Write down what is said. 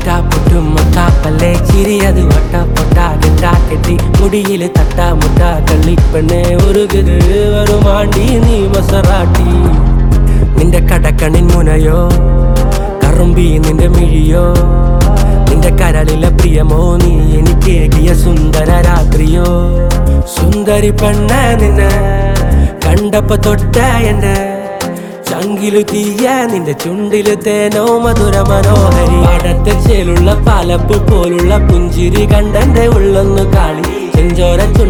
മുട്ടാ പൊട്ടും മുട്ടാപ്പല്ലേ ചിരി അത് വട്ട പൊട്ടാ കെട്ടാ കെട്ടി മുടിയില് തട്ടാ മുട്ടാ കള്ളിപ്പെണ്ണെ ഉരുകുത് വരുമാണ്ടി നീ മസറാട്ടി നിന്റെ കടക്കണിൻ മുനയോ കറുമ്പി നിന്റെ മിഴിയോ നിന്റെ കരളിലെ പ്രിയമോ നീ എനിക്കേകിയ സുന്ദര രാത്രിയോ സുന്ദരി പെണ്ണ നിന്നെ കണ്ടപ്പോ തൊട്ട എന്റെ ചങ്കിലു തീയ നിന്റെ ചുണ്ടില് തേനോ മധുര മനോഹരി പാടത്തെ ചേലുള്ള പാലപ്പ് പോലുള്ള പുഞ്ചിരി കണ്ടെന്റെ ഉള്ളൊന്നു കാളി ചെഞ്ചോര